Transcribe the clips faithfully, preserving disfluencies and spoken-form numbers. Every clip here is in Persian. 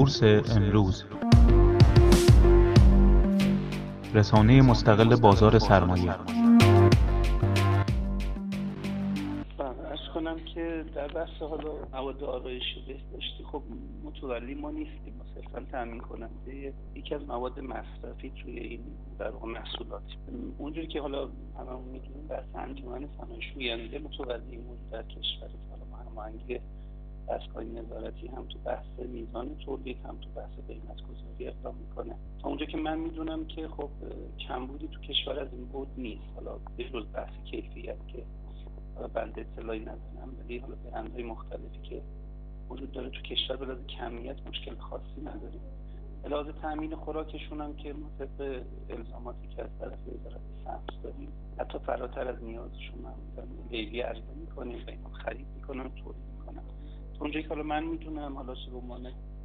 بورس امروز، رسانه مستقل بازار سرمایه. عرض کنم که در بحث حالا مواد آرایشی بهداشتی خب متولی ما نیستیم، ما صرفا تامین کننده یکی از مواد مصرفی توی این در واقع محصولات. اونجوری که حالا هممون میدونیم بحث انجمن صنایع شوینده متولی موجود در کشور، حالا ما هماهنگی دستگاه نظارتی هم تو بحث میزان تولید هم تو بحث قیمت گذاری اقدام میکنه. تا اونجا که من میدونم که خب کمبودی تو کشور از این بود نیست، حالا به جز بحث کیفیت که بنده اطلاعی ندارم، ولی حالا برندهای مختلفی که وجود داره تو کشور به لحاظ کمیت مشکل خاصی نداریم. به لحاظ تامین خوراکشون هم که ما طبق الزاماتی که از طرف وزارت سمت داریم حتی فراتر از نیازشون هم لیلی عرضه میکنیم و اینو خرید میکنن و تولید میکنن. اونجایی که حالا من میتونم حالا به عنوان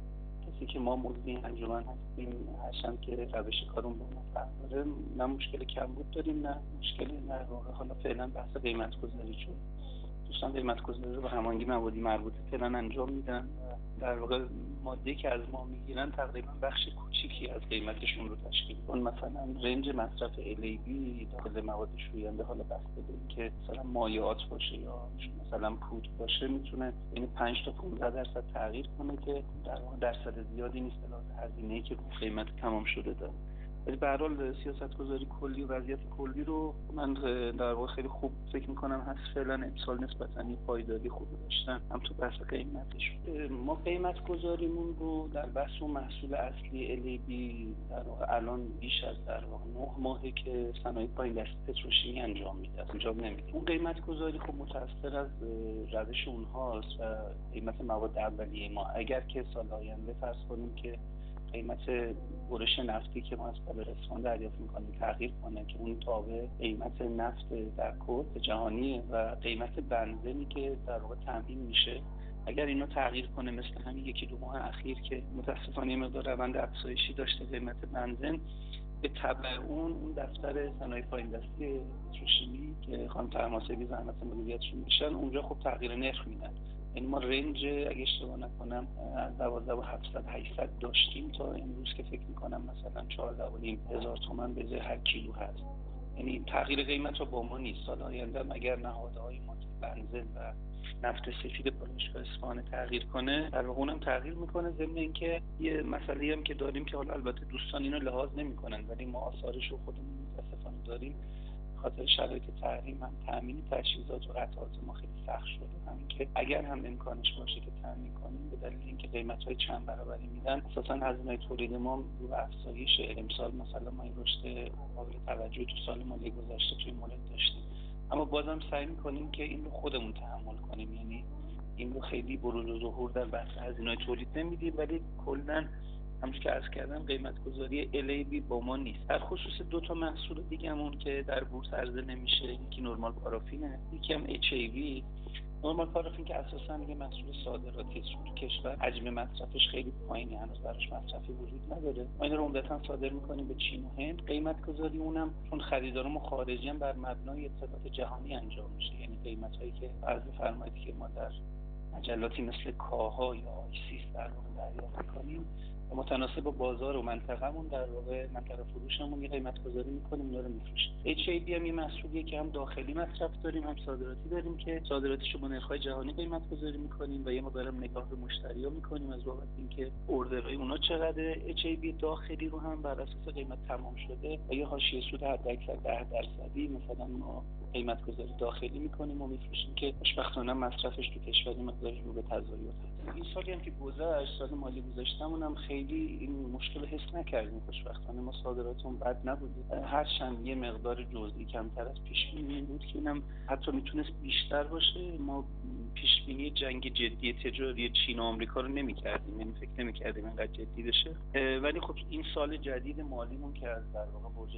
کسی که ما موضوع انجمن هستیم، هرچند که روش کارون با ما فرق داره، نه مشکل کمبود داریم نه مشکل نه واقع حالا فعلا بحث قیمت گذاری، چون دوستان قیمت گذاری رو به هماهنگی موادی مربوطه فعلا انجام میدن. در واقع ماده‌ای که از ما میگیرن تقریبا بخش کوچیکی از قیمتشون رو تشکیل کنه. مثلا رنج مصرف ال ای بی داخل مواد شوینده حالا بسته به اینکه مثلا مایعات باشه یا مثلا پودر باشه میتونه یعنی پنج تا پانزده درصد تغییر کنه که در واقع درصد زیادی نیست به لحاظ هزینه‌ای که قیمت تمام شده داره. ولی به هر حال سیاست‌گذاری کلی و وضعیت کلی رو من در واقع خیلی خوب فکر می‌کنم هست. فعلا امسال نسبتاً پایداری خوبی داشتن هم تو بحث قیمتش. ما قیمت گذاریمون رو در بحث اون محصول اصلی ال ای بی در واقع الان بیش از در واقع نه ماهه که صنایع پایین دستی پتروشیمی انجام میده انجام نمیده. اون قیمت گذاری خب متأثر از روش اونهاست و قیمت مواد اولیه ما. اگر که سال آینده فرض کنیم که قیمت برش نفتی که ما از قبرستان دریافت می‌کنیم تغییر کنه که اون تابع قیمت نفت در کل جهانیه و قیمت بنزینی که در واقع تامین میشه، اگر اینو تغییر کنه مثل همین یکی دو ماه اخیر که متاسفانه مقدار روند افزایشی داشته قیمت بنزین، به تبع اون اون دفتر صنایع پایین دستی پتروشیمی که خانم طهماسبی زحمت مدیریتشون میشن اونجا خب تغییر نرخ میدن. یعنی ما رنج اگه اشتباه نکنم از دوازده و هفتصد هشتصد داشتیم تا امروز که فکر میکنم مثلا چهارده و نیم هزار تومان به ازای هر کیلو هست. یعنی تغییر قیمت رو با ما نیست. سال آینده اگر نهادهای ما بنزین و نفت سفید پالایشگاه اصفهان تغییر کنه در واقع اونم تغییر میکنه. ضمن اینکه یه مسئله هم که داریم که حالا البته دوستان اینو لحاظ نمیکنن ولی ما آثارش رو خودمون متاسفانه داریم، خاطر شرایط تحریم هم تامین تجهیزات و قطعات ما خیلی سخت شده. همین که اگر هم امکانش باشه که تامین کنیم به دلیل اینکه قیمت‌های چند برابری میدن اساساً هزینه تولید ما رو افزایش. امسال مثلا ما این رشد قابل توجهی تو سال مالی گذشته توی مورد داشتیم، اما بازم سعی می‌کنیم که این رو خودمون تحمل کنیم. یعنی این رو خیلی بروز و ظهور در بحث هزینه تولید نمیدیم ولی کلاً همونجور که عرض کردم قیمت گذاری ال ای بی با ما نیست. در خصوص دو تا محصول دیگه‌مون که در بورس عرضه نمیشه، یکی نورمال پارافینه، یکی هم اچ ای وی. نورمال پارافین که اساساً یه محصول صادراتی است تو کشور، حجم مصرفش خیلی پایینه، هنوز براش مصرفی وجود نداره. ما این رو عمدتاً صادر می‌کنیم به چین و هند. قیمت گذاری اونم چون خریدارمون خارجی هم بر مبنای اطلاعات جهانی انجام میشه، یعنی قیمتایی که عرض فرمایید که ما در مجلاتی مثل کاها یا آیسیس در واقع دریافت می‌کنیم متناسب با بازار و منطقه‌مون در واقع منطقه فروشمون یه قیمت گذاری می‌کنیم اونا رو می‌فروشیم. اچ ای بی هم یه محصولیه که هم داخلی مصرف داریم هم صادراتی داریم که صادراتیشو با نرخ‌های جهانی قیمت گذاری می‌کنیم و یه مقدارم نگاه به مشتری‌ها می‌کنیم از بابت اینکه اوردرهای اونا چقدره. اچ ای بی داخلی رو هم بر اساس قیمت تمام شده و یه حاشیه سود حداکثر ده درصدی مثلا ما قیمت گذاری داخلی می‌کنیم و می‌فروشیم که خوشبختانه مصرفش تو کشور مقداری رو به تزاید هست. این سالی هم که گذشت، سال مالی گذشتمون هم خیلی این مشکل حس نکردیم. خوشبختانه ما صادراتمون بد نبوده، هرچند یه مقدار جزئی کمتر از پیش بینی بود که اینم حتی میتونست بیشتر باشه. ما پیش بینی جنگ جدی تجاری چین و آمریکا رو نمی‌کردیم، یعنی فکر نمی‌کردیم اینقدر جدی بشه. ولی خب این سال جدید مالیمون که از در واقع برج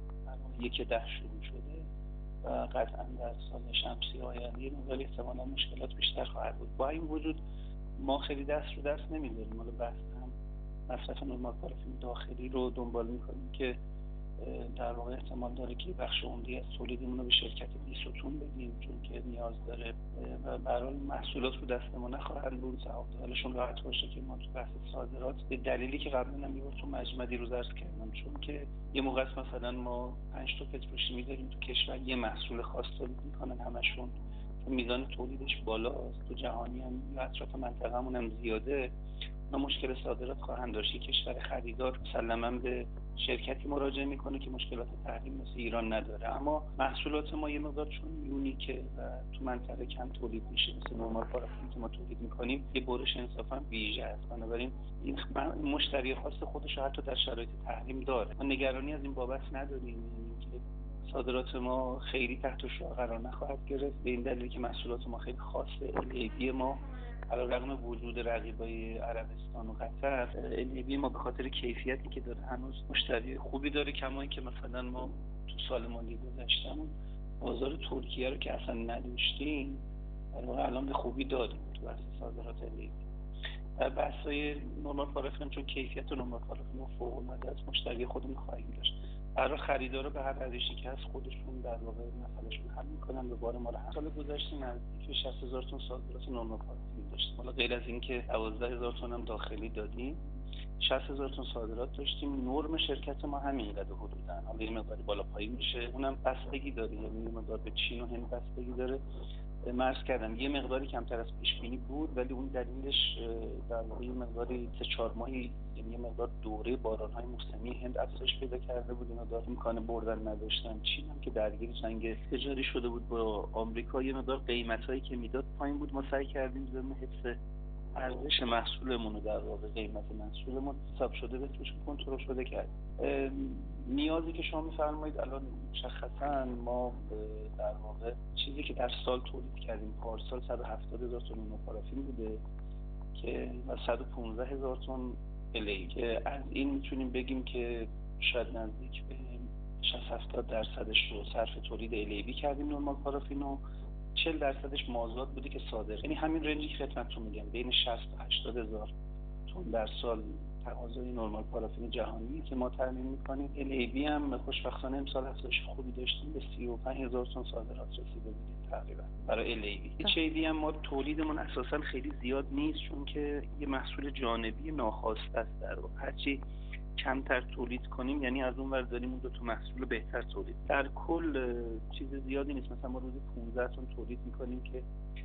یک ده شروع شده و قطعا در سال شمسی آینده ولی احتمالاً مشکلات بیشتر خواهد بود. با این وجود ما خیلی دست رو دست نمی‌ذاریم. حالا بحث هم مصرف نورمال پارافین داخلی رو دنبال می‌کنیم که در واقع احتمال داره که بخش عمده از تولیدمون رو به شرکت بیستون بدیم، چون که نیاز داره و برای محصولات رو دست ما نخواهد بود. حالشون راحت باشه که ما تو بحث صادرات به دلیلی که قبلا هم میگم تو مجمع دیروز عرض کردم، چون که یه موقع مثلا ما پنج تا پتروشیمی داریم تو کشور، یه محصول خاص تولید میکنن همشون، میزان تولیدش بالاست، تو جهانی هم یا اطراف منطقه‌مون هم زیاده، ما مشکل صادرات خواهند داشت. کشور خریدار مسلماً به شرکتی مراجعه میکنه که مشکلات تحریم مثل ایران نداره، اما محصولات ما یه مقدار چون یونیکه و تو منطقه کم تولید میشه، مثل نورمال پارافین که ما تولید میکنیم یه برش انصافاً ویژه است، بنابراین این مشتری خاص خودش حتی در شرایط تحریم داره. ما نگرانی از این بابت نداریم، یعنی که صادرات ما خیلی تحت شعاع قرار نخواهد گرفت، به این دلیل که محصولات ما خیلی خاصه. الیبی ما علیرغم وجود رقیبای عربستان و قطر، الیبی ما به خاطر کیفیتی که داره هنوز مشتری خوبی داره، کما اینکه مثلا ما تو سال مالی گذشتهمون بازار ترکیه رو که اصلا نداشتیم در واقع الان به خوبی داریم تو بحث صادرات الیبی. در بحث‌های نورمال پارافین چون کیفیت نورمال پارافین فوق‌العاده است، مشتری خودمون خواهیم داشت. برای خریدارا به هر روشی که هست خودشون در واقع مسئلهشون حل میکنن، به بار ما رو هم. سال گذشته نزدیک شصت هزار تن صادرات نورمال پارافین داشتیم. حالا غیر از این که دوازده هزار تن هم داخلی دادیم، شصت هزار تن صادرات داشتیم. نرم شرکت ما همینقدر حدوداً، حالا یه مقداری بالا پایین میشه، اونم بستگی داره، یعنی یه مقدار به چین و هند بستگی داره. مرز کردم یه مقداری کمتر از پیش بینی بود، ولی اون دلیلش در واقع یه مقداری سه چهار ماهی، یعنی یه مقدار دوره باران‌های موسمی هند افزایش پیدا کرده بود، اینا داره امکان بردن نداشتن. چین هم که درگیر جنگ تجاری شده بود با آمریکا، یه مقدار قیمتایی که میداد پایین بود. ما سعی کردیم ضمن حفظ ارزش محصولمون رو در واقع قیمت محصولمون حساب شده بهش کنترل شده کرد. نیازی که شما می‌فرمایید الان مشخصاً ما در واقع چیزی که در سال تولید کردیم پارسال صد و هفتاد هزار تن نورمال پارافین بوده که و صد و پانزده هزار تن الی، که از این میتونیم بگیم که شاید نزدیک به شصت هفتاد درصدش رو صرف تولید الیبی کردیم نورمال پارافین و چهل درصدش مازاد بوده که صادر، یعنی همین رنجی که خدمتتون میگم بین شصت تا هشتاد هزار تن در سال تقاضای نورمال پارافین جهانی که ما تامین می‌کنیم. الیبی هم خوشبختانه امسال افزایش خوبی داشتیم، به سی و پنج هزار تن صادرات رسیده بودیم تقریبا برای الیبی. اچ ای دی هم ما تولیدمون اساسا خیلی زیاد نیست، چون که یه محصول جانبی ناخواسته است، در واقع هرچی کمتر تولید کنیم یعنی از اون ور داریم اون دو تا محصول بهتر تولید. در کل چیز زیادی نیست، مثلا ما روزی پانزده تن تولید می‌کنیم که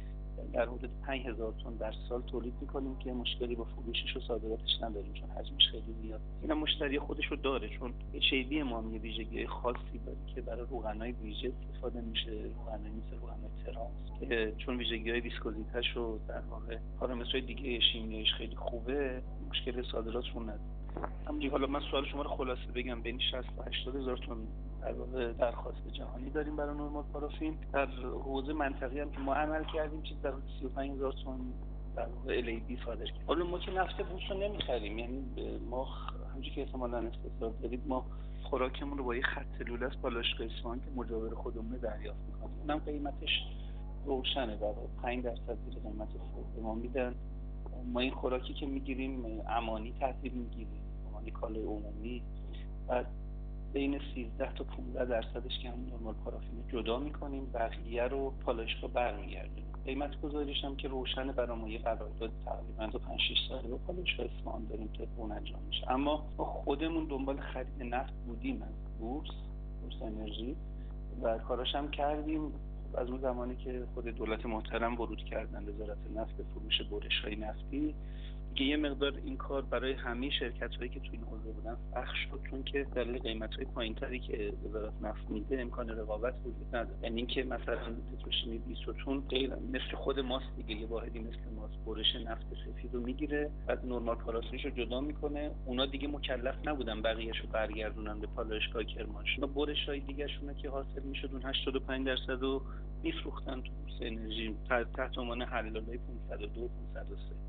در حدود پنج هزار تن در سال تولید می‌کنیم که مشکلی با فروشش و صادراتش نداریم، چون حجمش خیلی زیاد. اینا مشتری خودش رو داره، چون اچ ای دی ما هم یه ویژگی خاصی داره که برای روغنای ویژه استفاده میشه، روغنای مثل روغنای ترانس که چون ویژگی‌های ویسکوزیتش و در واقع پارامترهای دیگه شیمیاییش خیلی خوبه، مشکل صادراتشون نداره. همونجوری حالا من سوال شما رو خلاصه بگم، بین شصت تا هشتاد هزار تن در واقع درخواست جهانی داریم برای نورمال پارافین. در حوزه منطقه‌ای هم که ما عمل کردیم چیز در حدود سی و پنج هزار تن در واقع الیبی صادر کردیم. حالا ما که نفت بورس رو نمی‌خریم، یعنی ما همونجوری که احتمالاً استفاده دارید ما خوراکمون رو با یه خط لوله از پالایشگاه اصفهان که مجاور خودمون دریافت می‌کنیم. اونم قیمتش روشنه، در واقع پنج درصد زیر قیمت فروش ما میدن. ما این خوراکی که میگیریم امانی تحویل میگیریم، امانی کالای عمومی، و بین سیزده تا پانزده درصدش که همون نورمال پارافین جدا میکنیم، بقیه رو پالایشگاه برمیگردونیم. قیمت گذاریش هم که روشن برای ما یه قرارداد تقریبا تا پنج شش ساله با پالایشگاه اصفهان داریم که اون انجام میشه. اما ما خودمون دنبال خرید نفت بودیم از بورس، بورس انرژی، و کاراش هم کردیم. از اون زمانی که خود دولت محترم ورود کردن وزارت نفت به فروش برش‌های نفتی، دیگه یه مقدار این کار برای همه شرکت‌هایی که تو این حوزه بودن سخت شد، چون که دلیل قیمت‌های پایین‌تری که وزارت نفت میده امکان رقابت وجود نداره. یعنی اینکه مثلا پتروشیمی بیستون غیر مثل خود ماست دیگه، یه واحدی مثل ماست برش نفت سفید رو میگیره، بعد نورمال پارافینش رو جدا میکنه. اونا دیگه مکلف نبودن بقیه‌شو برگردونن به پالایشگاه کرمانشاه. برش‌های دیگه‌شون که حاصل میشد اون هشتاد و پنج درصد رو میفروختن تو بورس انرژی تحت عنوان حلالای پانصد و دو پانصد و سه.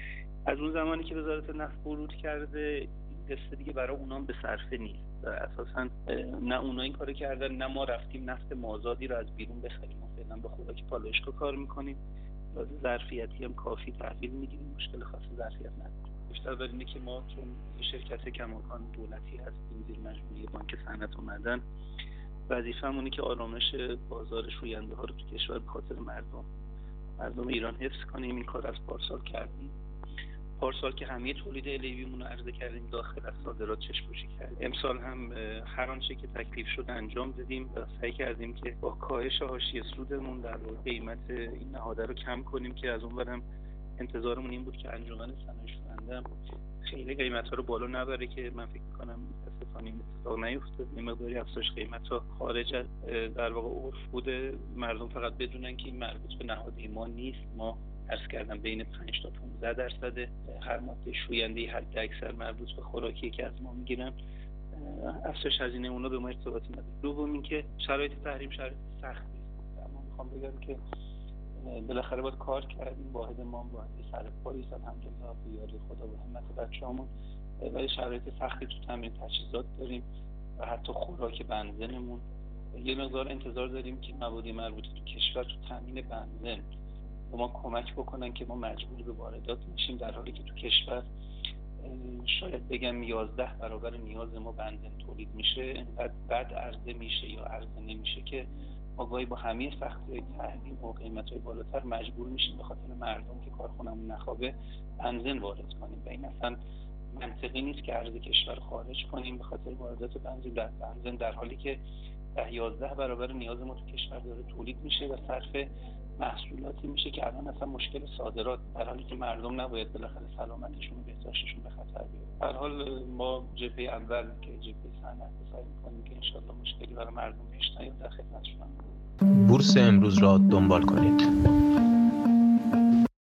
از اون زمانی که وزارت نفت ورود کرده این قصه دیگه برای اونام به صرفه نیست. اساسا نه اونا این کارو کردن نه ما رفتیم نفت مازادی رو از بیرون بخریم. ما فعلا به خوراک پالایشگاه کار میکنیم لحاظ ظرفیتی هم کافی تحویل میگیریم، مشکل خاص ظرفیت نداریم. بیشتر بر اینه که ما چون شرکت کماکان دولتی هستیم زیر مجموعه بانک صنعت و معدن، وظیفه‌مونه که آرامش بازار شوینده ها رو تو کشور به خاطر مردم مردم ایران حفظ کنیم. این کار از پارسال کردیم. پارسال که همه تولید الیویمون رو عرضه کردیم داخل از صادرات چشم‌پوشی کردیم. امسال هم هر آنچه که تکلیف شد انجام دادیم و سعی کردیم که با کاهش حاشیه سودمون در واقع قیمت این نهاده رو کم کنیم که از اونورم انتظارمون این بود که انجمن صنایع شوینده خیلی قیمت‌ها رو بالا نبره که من فکر می‌کنم متأسفانه این اتفاق نیفتاد. یه مقداری افزایش قیمت‌ها خارج از در واقع عرف بوده. مردم فقط بدونن که این مربوط به نهاده ما نیست. ما عرض کردم بین پنج تا پانزده درصد هر ماده شوینده حد اکثر مربوط به خوراکی که از ما میگیرن. افزایش هزینه اونا به ما ارتباطی نداره. دوم اینکه شرایط تحریم شرایط سختی است. اما میخوام بگم که بالاخره باید کار کردیم. واحد ما واحد سرپایی است الحمدلله به یاری خدا و همت بچه‌هامون، ولی شرایط سختی تو تامین تجهیزات داریم و حتی خوراک بنزینمون. یه مقدار انتظار داریم که مواد مربوطه تو کشور تو تامین بنزین به ما کمک بکنن که ما مجبور به واردات میشیم، در حالی که تو کشور شاید بگم یازده برابر نیاز ما بنزین تولید میشه. اینقدر بد عرضه میشه یا عرضه نمیشه که ما گاهی با همه سختی‌های تحریم و قیمت‌های بالاتر مجبور میشیم به خاطر مردم که کارخونه‌مون نخوابه بنزین وارد کنیم و این اصلا منطقی نیست که ارز کشور خارج کنیم به خاطر واردات بنزین در بنزین، در حالی که ده یازده برابر نیاز ما تو کشور داره تولید میشه و صرف محصولاتی میشه که الان اصلا مشکل صادرات، در حالی که مردم نباید بالاخره سلامتشون و بهداشتشون به خطر بیاد. در حال ما جبهه اول که جبهه صنعت سعی می‌کنیم که انشالله مشکلی برای مردم پیش نیاد در خدمتشون. بورس امروز را دنبال کنید.